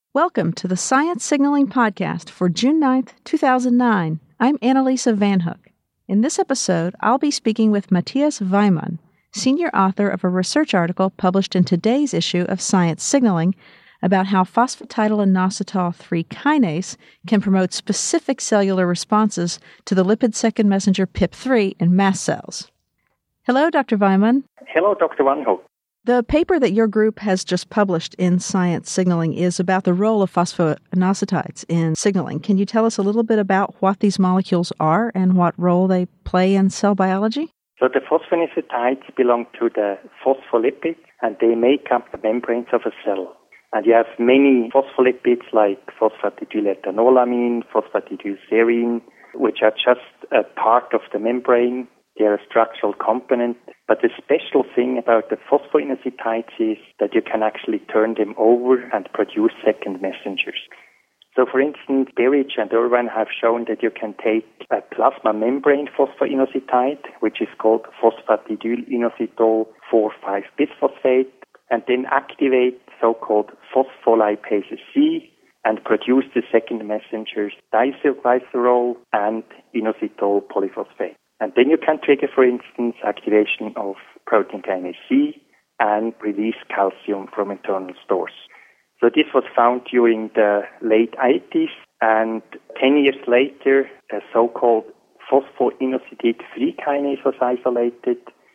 Welcome to the Science Signaling Podcast for June 9th, 2009. I'm Annalisa Van Hook. In this episode, I'll be speaking with Matthias Weimann, senior author of a research article published in today's issue of Science Signaling about how phosphatidylinositol 3 kinase can promote specific cellular responses to the lipid second messenger PIP3 in mast cells. Hello, Dr. Weimann. Hello, Dr. Van Hook. The paper that your group has just published in Science Signaling is about the role of phosphoinositides in signaling. Can you tell us a little bit about what these molecules are and what role they play in cell biology? So the phosphoinositides belong to the phospholipids, and they make up the membranes of a cell. And you have many phospholipids like phosphatidylethanolamine, phosphatidylserine, which are just a part of the membrane. They're a structural component. But the special thing about the phosphoinositides is that you can actually turn them over and produce second messengers. So, for instance, Berridge and Irvine have shown that you can take a plasma membrane phosphoinositide, which is called phosphatidylinositol 4,5-bisphosphate, and then activate so-called phospholipase C and produce the second messengers diacylglycerol and inositol polyphosphate. And then you can trigger, for instance, activation of protein kinase C and release calcium from internal stores. So this was found during the late 80s, and 10 years later, a so-called phosphoinositide 3 kinase was isolated,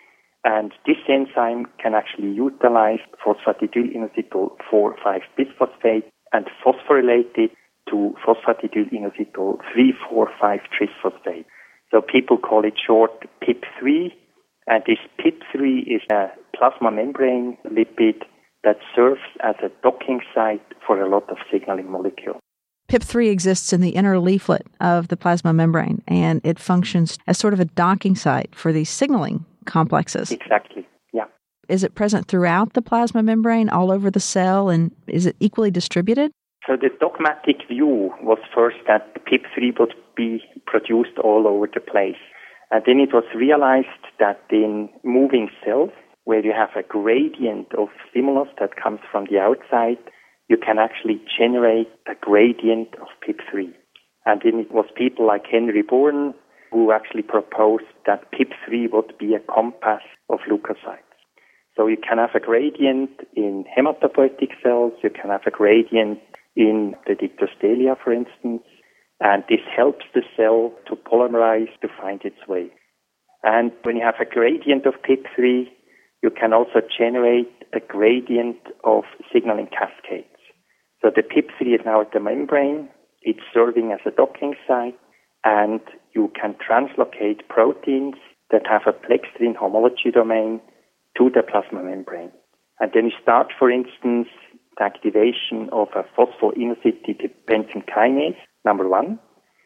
and this enzyme can actually utilize phosphatidylinositol 4,5-bisphosphate and phosphorylate it to phosphatidylinositol 3,4,5-trisphosphate. So people call it short PIP3, and this PIP3 is a plasma membrane lipid that serves as a docking site for a lot of signaling molecules. PIP3 exists in the inner leaflet of the plasma membrane, and it functions as sort of a docking site for these signaling complexes. Exactly, yeah. Is it present throughout the plasma membrane, all over the cell, and is it equally distributed? So the dogmatic view was first that PIP3 would be produced all over the place. And then it was realized that in moving cells, where you have a gradient of stimulus that comes from the outside, you can actually generate a gradient of PIP3. And then it was people like Henry Bourne who actually proposed that PIP3 would be a compass of leukocytes. So you can have a gradient in hematopoietic cells, you can have a gradient in the dictyostelium, for instance, and this helps the cell to polymerize to find its way. And when you have a gradient of PIP3, you can also generate a gradient of signaling cascades. So the PIP3 is now at the membrane, it's serving as a docking site, and you can translocate proteins that have a plextrin homology domain to the plasma membrane. And then you start, for instance, the activation of a phosphoinositide-dependent kinase, number 1,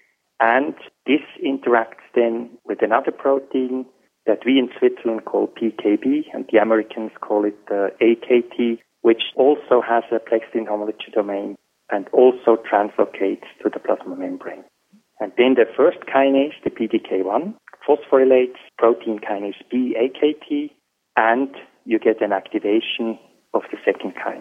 and this interacts then with another protein that we in Switzerland call PKB, and the Americans call it AKT, which also has a plextrin homology domain and also translocates to the plasma membrane. And then the first kinase, the PDK1, phosphorylates protein kinase B AKT, and you get an activation of the second kinase.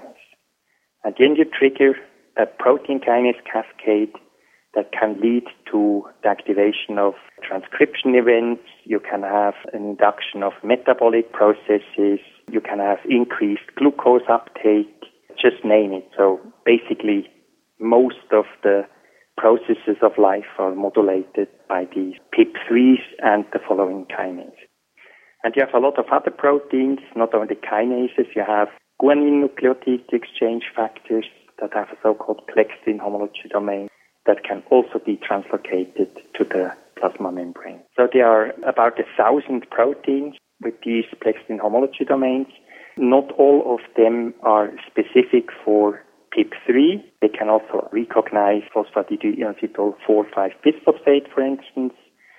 And then you trigger a protein kinase cascade that can lead to the activation of transcription events. You can have an induction of metabolic processes. You can have increased glucose uptake, just name it. So basically, most of the processes of life are modulated by these PIP3s and the following kinases. And you have a lot of other proteins, not only kinases. You have guanine nucleotide exchange factors that have a so-called plextrin homology domain that can also be translocated to the plasma membrane. So there are about 1,000 proteins with these plextrin homology domains. Not all of them are specific for PIP3. They can also recognize phosphatidylinositol 4,5-bisphosphate, for instance,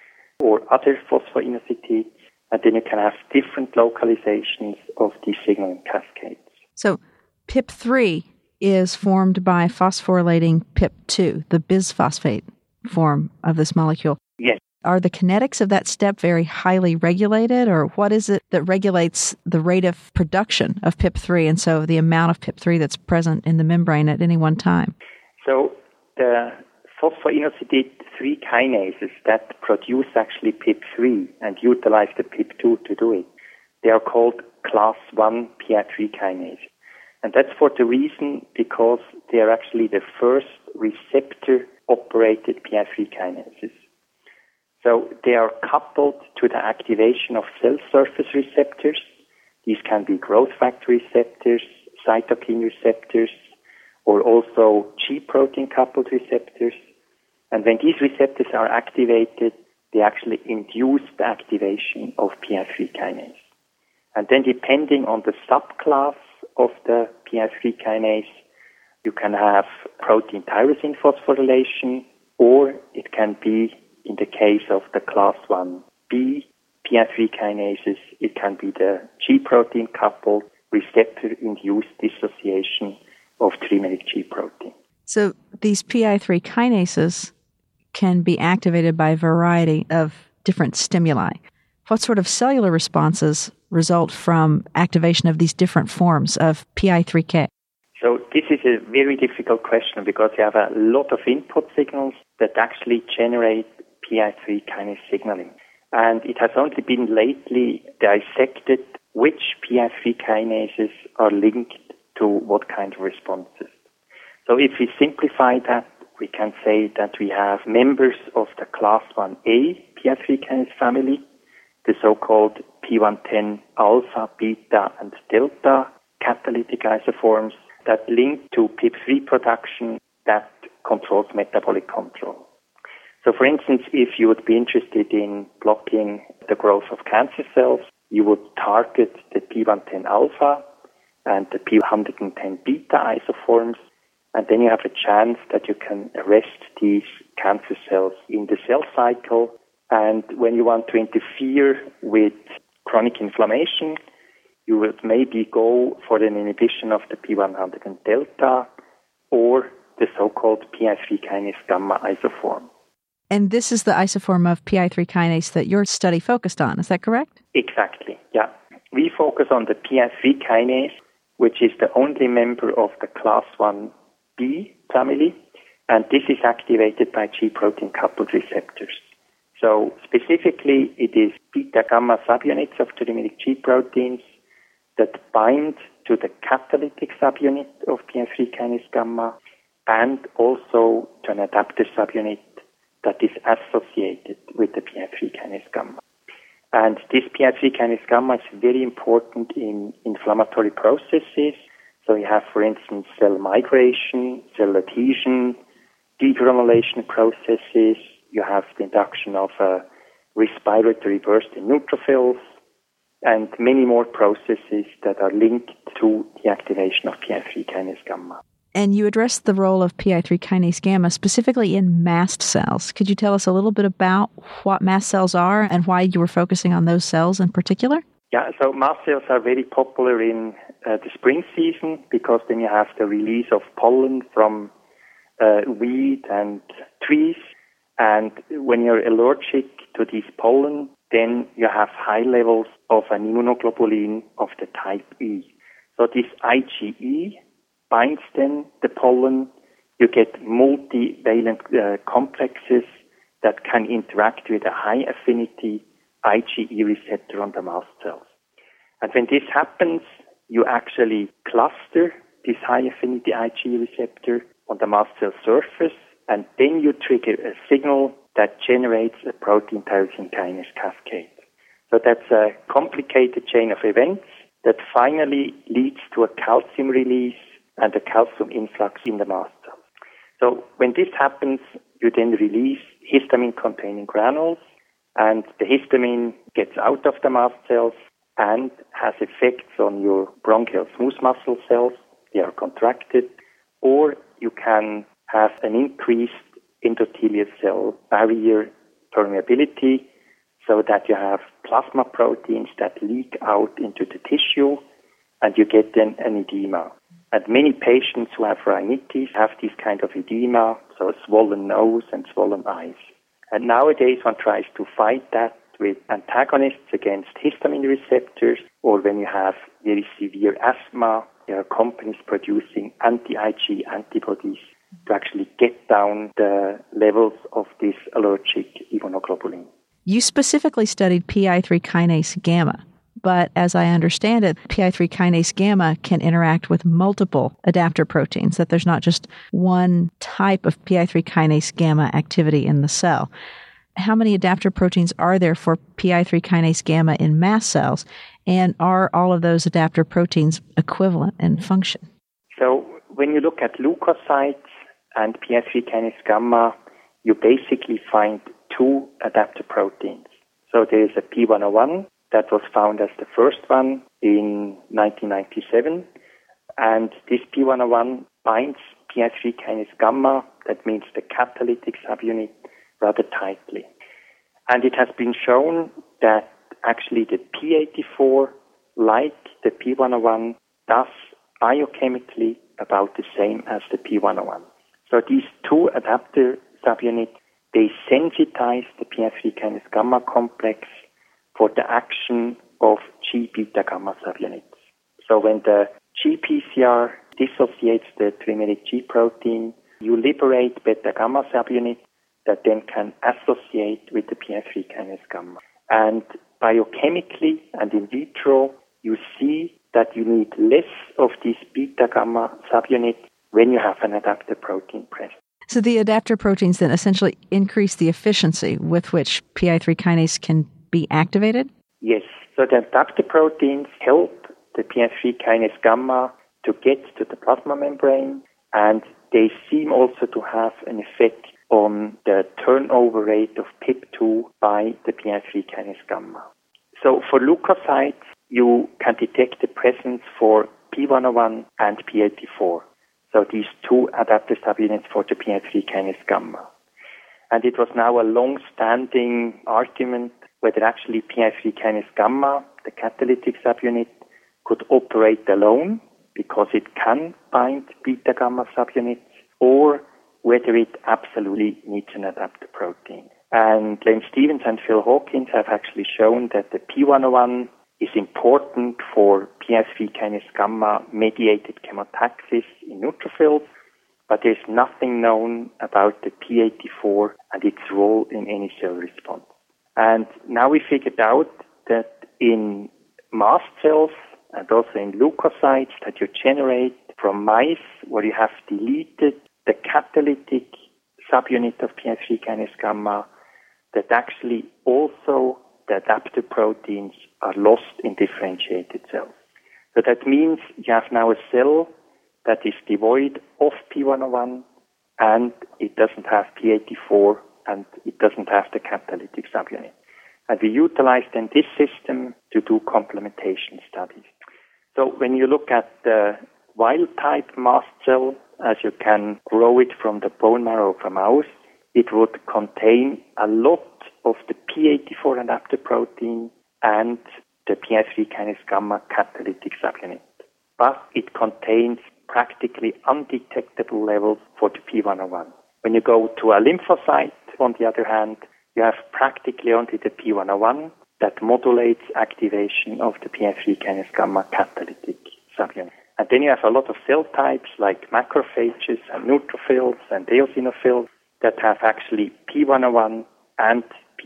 or other phosphoinositides. And then you can have different localizations of these signaling cascades. So PIP3 is formed by phosphorylating PIP2, the bisphosphate form of this molecule. Yes. Are the kinetics of that step very highly regulated, or what is it that regulates the rate of production of PIP3 and so the amount of PIP3 that's present in the membrane at any one time? So the phosphoinositide 3 kinases that produce actually PIP3 and utilize the PIP2 to do it, they are called class 1 PI3 kinases. And that's for the reason because they are actually the first receptor-operated PI3 kinases. So they are coupled to the activation of cell surface receptors. These can be growth factor receptors, cytokine receptors, or also G protein coupled receptors. And when these receptors are activated, they actually induce the activation of PI3 kinase. And then depending on the subclass of the PI3 kinase, you can have protein tyrosine phosphorylation, or it can be, in the case of the class 1b PI3 kinases, it can be the G protein coupled receptor-induced dissociation of trimeric G protein. So these PI3 kinases can be activated by a variety of different stimuli. What sort of cellular responses result from activation of these different forms of PI3K? So this is a very difficult question because you have a lot of input signals that actually generate PI3 kinase signaling. And it has only been lately dissected which PI3 kinases are linked to what kind of responses. So if we simplify that, we can say that we have members of the class 1A PI3 kinase family, the so-called P110 alpha, beta, and delta catalytic isoforms that link to PIP3 production that controls metabolic control. So for instance, if you would be interested in blocking the growth of cancer cells, you would target the P110 alpha and the P110 beta isoforms, and then you have a chance that you can arrest these cancer cells in the cell cycle. And when you want to interfere with chronic inflammation, you would maybe go for an inhibition of the P100 delta or the so-called PI3 kinase gamma isoform. And this is the isoform of PI3 kinase that your study focused on, is that correct? Exactly, yeah. We focus on the PI3 kinase, which is the only member of the class 1b family, and this is activated by G protein coupled receptors. So specifically, it is beta-gamma subunits of trimeric G proteins that bind to the catalytic subunit of PI3 kinase gamma and also to an adapter subunit that is associated with the PI3 kinase gamma. And this PI3 kinase gamma is very important in inflammatory processes. So you have, for instance, cell migration, cell adhesion, degranulation processes. You have the induction of a respiratory burst in neutrophils, and many more processes that are linked to the activation of PI3 kinase gamma. And you addressed the role of PI3 kinase gamma specifically in mast cells. Could you tell us a little bit about what mast cells are and why you were focusing on those cells in particular? Yeah, so mast cells are very popular in the spring season because then you have the release of pollen from weed and trees. And when you're allergic to these pollen, then you have high levels of an immunoglobulin of the type E. So this IgE binds then the pollen. You get multivalent complexes that can interact with a high affinity IgE receptor on the mast cells. And when this happens, you actually cluster this high affinity IgE receptor on the mast cell surface, and then you trigger a signal that generates a protein tyrosine kinase cascade. So that's a complicated chain of events that finally leads to a calcium release and a calcium influx in the mast cells. So when this happens, you then release histamine-containing granules, and the histamine gets out of the mast cells and has effects on your bronchial smooth muscle cells. They are contracted, or you can have an increased endothelial cell barrier permeability so that you have plasma proteins that leak out into the tissue, and you get then an edema. And many patients who have rhinitis have this kind of edema, so a swollen nose and swollen eyes. And nowadays one tries to fight that with antagonists against histamine receptors, or when you have very severe asthma, there are companies producing anti-IgE antibodies to actually get down the levels of this allergic immunoglobulin. You specifically studied PI3 kinase gamma, but as I understand it, PI3 kinase gamma can interact with multiple adapter proteins, that there's not just one type of PI3 kinase gamma activity in the cell. How many adapter proteins are there for PI3 kinase gamma in mast cells, and are all of those adapter proteins equivalent in function? So when you look at leukocytes and PI3 kinase gamma, you basically find two adapter proteins. So there is a P101 that was found as the first one in 1997, and this P101 binds PI3 kinase gamma, that means the catalytic subunit, rather tightly. And it has been shown that actually the P84, like the P101, does biochemically about the same as the P101. So these two adapter subunits, they sensitize the PI3 kinase gamma complex for the action of G-beta gamma subunits. So when the GPCR dissociates the trimeric G protein, you liberate beta gamma subunits that then can associate with the PI3 kinase gamma. And biochemically and in vitro, you see that you need less of these beta gamma subunits when you have an adapter protein present. So the adapter proteins then essentially increase the efficiency with which PI3 kinase can be activated? Yes. So the adapter proteins help the PI3 kinase gamma to get to the plasma membrane, and they seem also to have an effect on the turnover rate of PIP2 by the PI3 kinase gamma. So for leukocytes, you can detect the presence for P101 and P84. So these two adapter subunits for the PI3 kinase gamma. And it was now a long-standing argument whether actually PI3 kinase gamma, the catalytic subunit, could operate alone because it can bind beta gamma subunits, or whether it absolutely needs an adapter protein. And Len Stevens and Phil Hawkins have actually shown that the P101 is important for PI3 kinase gamma mediated chemotaxis in neutrophils, but there's nothing known about the P84 and its role in any cell response. And now we figured out that in mast cells and also in leukocytes that you generate from mice where you have deleted the catalytic subunit of PI3 kinase gamma, that actually also the adapter proteins are lost in differentiated cells. So that means you have now a cell that is devoid of P101 and it doesn't have P84 and it doesn't have the catalytic subunit. And we utilize then this system to do complementation studies. So when you look at the wild-type mast cell, as you can grow it from the bone marrow of a mouse, it would contain a lot of the P84 adapter protein and the PI3 kinase gamma catalytic subunit. But it contains practically undetectable levels for the P101. When you go to a lymphocyte, on the other hand, you have practically only the P101 that modulates activation of the PI3 kinase gamma catalytic subunit. And then you have a lot of cell types like macrophages and neutrophils and eosinophils that have actually P101 and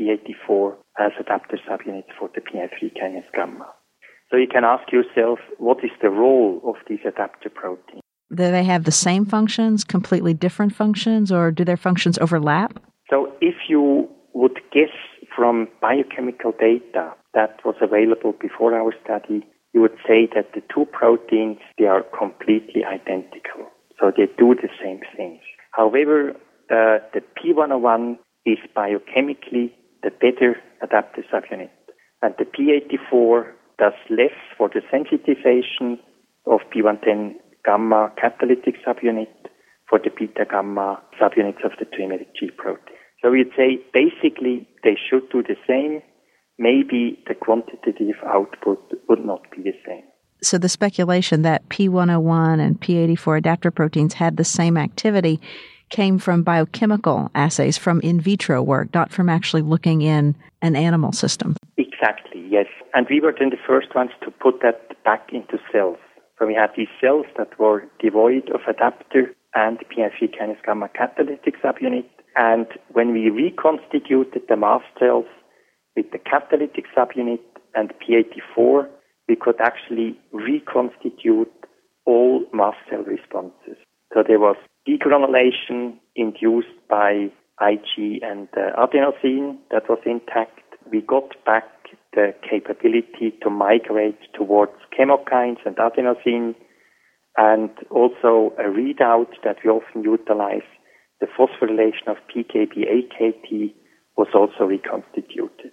P84 as adapter subunits for the PI3 kinase gamma. So you can ask yourself, what is the role of these adapter proteins? Do they have the same functions, completely different functions, or do their functions overlap? So if you would guess from biochemical data that was available before our study, you would say that the two proteins, they are completely identical. So they do the same things. However, the P101 is biochemically the better adapter subunit. And the P84 does less for the sensitization of P110 gamma catalytic subunit for the beta gamma subunits of the trimeric G protein. So we'd say basically they should do the same. Maybe the quantitative output would not be the same. So the speculation that P101 and P84 adapter proteins had the same activity came from biochemical assays, from in vitro work, not from actually looking in an animal system. Exactly, yes. And we were then the first ones to put that back into cells. So we had these cells that were devoid of adapter and PI3 kinase gamma catalytic subunit. And when we reconstituted the mast cells with the catalytic subunit and P84, we could actually reconstitute all mast cell responses. So there was degranulation induced by Ig and adenosine that was intact. We got back the capability to migrate towards chemokines and adenosine, and also a readout that we often utilize, the phosphorylation of PKB-AKT, was also reconstituted.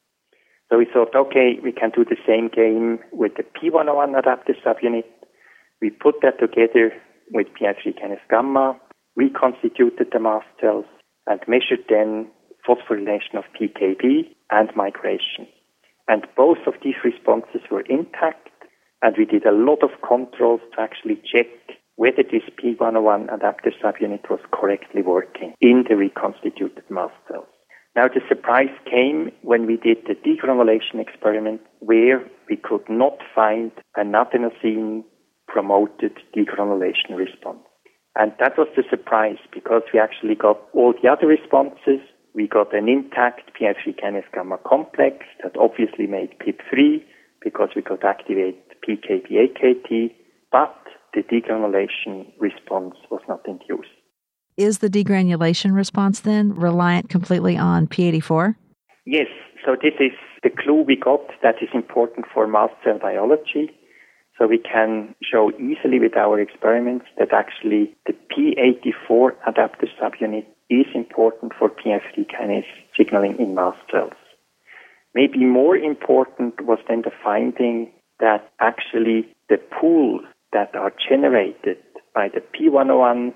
So we thought, okay, we can do the same game with the P101 adapter subunit. We put that together with PI3 kinase gamma, reconstituted the mast cells, and measured then phosphorylation of PKB and migration. And both of these responses were intact, and we did a lot of controls to actually check whether this P101 adapter subunit was correctly working in the reconstituted mast cells. Now the surprise came when we did the degranulation experiment, where we could not find an adenosine-promoted degranulation response. And that was the surprise, because we actually got all the other responses. We got an intact PI3 kinase gamma complex that obviously made PIP3 because we could activate PKB-AKT, but the degranulation response was not induced. Is the degranulation response then reliant completely on P84? Yes, so this is the clue we got that is important for mast cell biology. So we can show easily with our experiments that actually the P84 adapter subunit is important for PI3 kinase signaling in mast cells. Maybe more important was then the finding that actually the pools that are generated by the P101,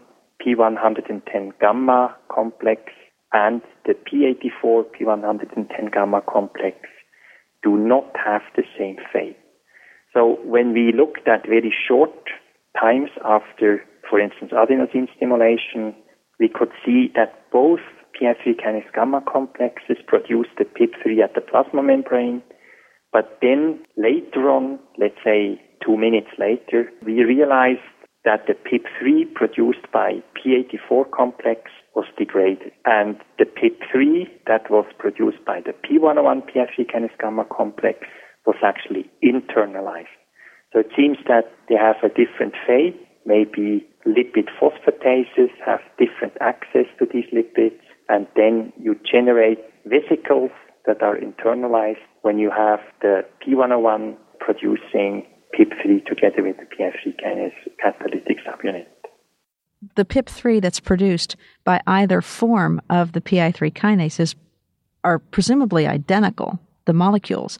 P110 gamma complex and the P84, P110 gamma complex do not have the same fate. So when we looked at very short times after, for instance, adenosine stimulation, we could see that both PI3 kinase gamma complexes produced the PIP3 at the plasma membrane, but then later on, let's say 2 minutes later, we realized that the PIP3 produced by P84 complex was degraded, and the PIP3 that was produced by the P101 PI3 kinase gamma complex was actually internalized. So it seems that they have a different fate. Maybe lipid phosphatases have different access to these lipids, and then you generate vesicles that are internalized when you have the P101 producing PIP3 together with the PI3 kinase catalytic subunit. The PIP3 that's produced by either form of the PI3 kinases are presumably identical, the molecules.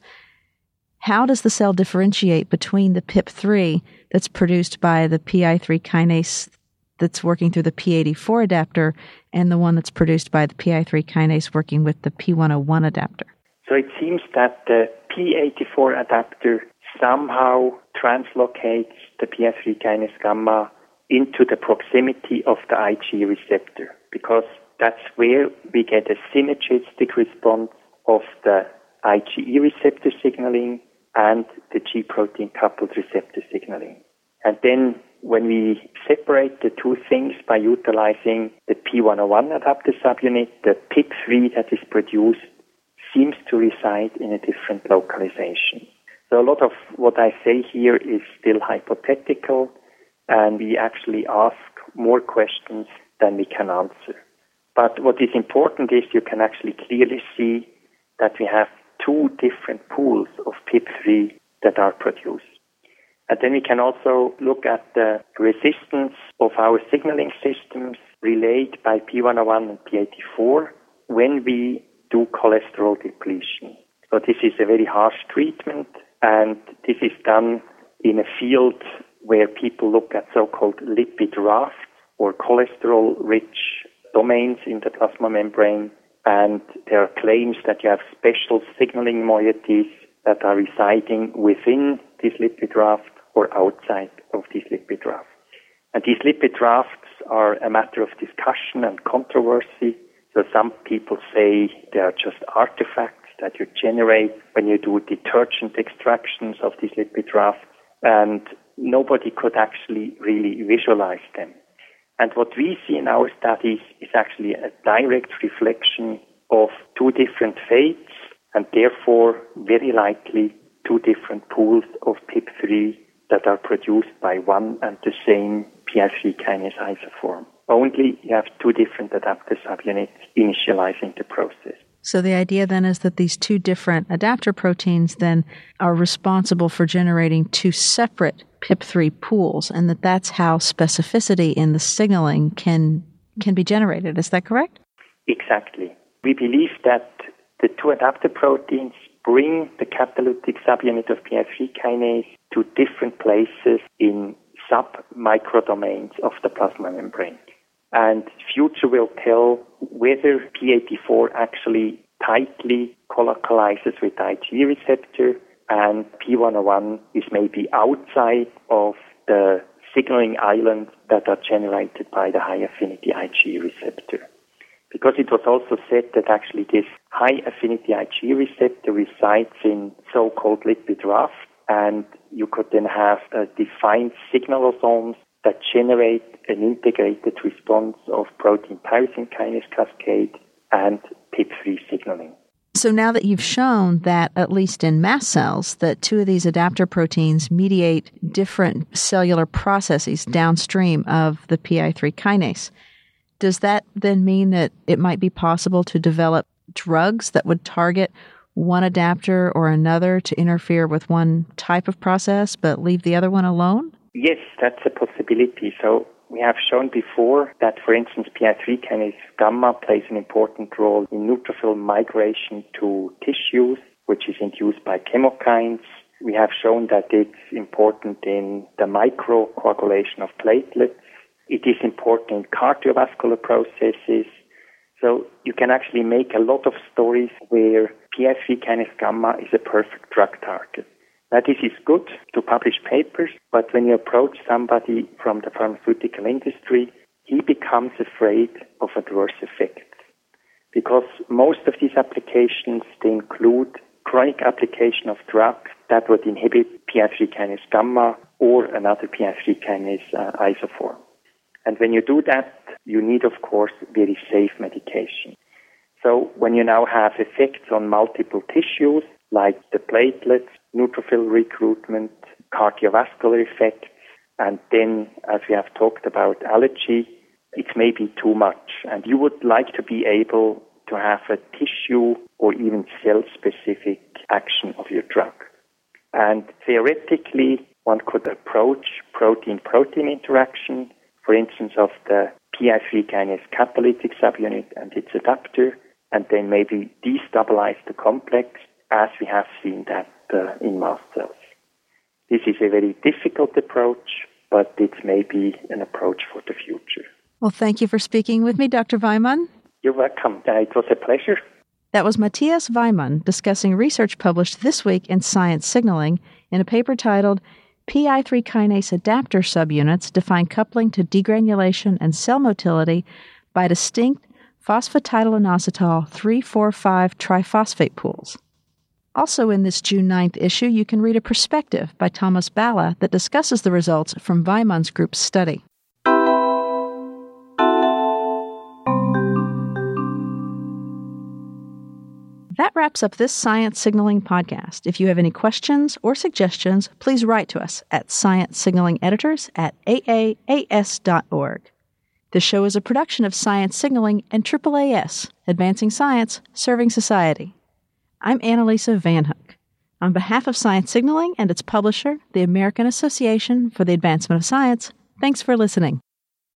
How does the cell differentiate between the PIP3 that's produced by the PI3 kinase that's working through the P84 adapter and the one that's produced by the PI3 kinase working with the P101 adapter? So it seems that the P84 adapter somehow translocates the PI3 kinase gamma into the proximity of the Ig receptor, because that's where we get a synergistic response of the IgE receptor signaling and the G protein coupled receptor signaling. And then when we separate the two things by utilizing the P101 adapter subunit, the PIP3 that is produced seems to reside in a different localization. So a lot of what I say here is still hypothetical, and we actually ask more questions than we can answer. But what is important is you can actually clearly see that we have two different pools of PIP3 that are produced. And then we can also look at the resistance of our signaling systems relayed by P101 and P84 when we do cholesterol depletion. So this is a very harsh treatment, and this is done in a field where people look at so-called lipid rafts or cholesterol-rich domains in the plasma membrane, and there are claims that you have special signaling moieties that are residing within this lipid raft or outside of this lipid raft. And these lipid drafts are a matter of discussion and controversy. So some people say they are just artifacts that you generate when you do detergent extractions of these lipid drafts, and nobody could actually really visualize them. And what we see in our studies is actually a direct reflection of two different fates, and therefore very likely two different pools of PIP3 that are produced by one and the same PI3 kinase isoform. Only you have two different adapter subunits initializing the process. So the idea then is that these two different adapter proteins then are responsible for generating two separate PIP3 pools, and that's how specificity in the signaling can be generated. Is that correct? Exactly. We believe that the two adapter proteins bring the catalytic subunit of PI3 kinase to different places in sub-microdomains of the plasma membrane. And future will tell whether P84 actually tightly colocalizes with the IgE receptor and P101 is maybe outside of the signaling islands that are generated by the high affinity IgE receptor. Because it was also said that actually this high affinity IgE receptor resides in so-called lipid raft, and you could then have defined signalosomes that generate an integrated response of protein tyrosine kinase cascade and PIP3 signaling. So now that you've shown that, at least in mast cells, that two of these adapter proteins mediate different cellular processes downstream of the PI3 kinase, does that then mean that it might be possible to develop drugs that would target one adapter or another to interfere with one type of process but leave the other one alone? Yes, that's a possibility. So we have shown before that, for instance, PI3 kinase gamma plays an important role in neutrophil migration to tissues, which is induced by chemokines. We have shown that it's important in the microcoagulation of platelets. It is important in cardiovascular processes. So you can actually make a lot of stories where PI3 kinase gamma is a perfect drug target. Now, this is good to publish papers, but when you approach somebody from the pharmaceutical industry, he becomes afraid of adverse effects. Because most of these applications, they include chronic application of drugs that would inhibit PI3 kinase gamma or another PI3 kinase isoform. And when you do that, you need, of course, very safe medication. So when you now have effects on multiple tissues, like the platelets, neutrophil recruitment, cardiovascular effects, and then, as we have talked about, allergy, it may be too much. And you would like to be able to have a tissue or even cell-specific action of your drug. And theoretically, one could approach protein-protein interaction, for instance, of the PI3 kinase catalytic subunit and its adapter, and then maybe destabilize the complex, as we have seen that in mast cells. This is a very difficult approach, but it may be an approach for the future. Well, thank you for speaking with me, Dr. Weimann. You're welcome. It was a pleasure. That was Matthias Weimann discussing research published this week in Science Signaling in a paper titled PI3 kinase adapter subunits define coupling to degranulation and cell motility by distinct phosphatidylinositol 3,4,5 triphosphate pools. Also in this June 9th issue, you can read a perspective by Thomas Balla that discusses the results from Weimann's group's study. That wraps up this Science Signaling podcast. If you have any questions or suggestions, please write to us at sciencesignalingeditors@aaas.org. The show is a production of Science Signaling and AAAS, Advancing Science, Serving Society. I'm Annalisa Van Hook. On behalf of Science Signaling and its publisher, the American Association for the Advancement of Science, thanks for listening.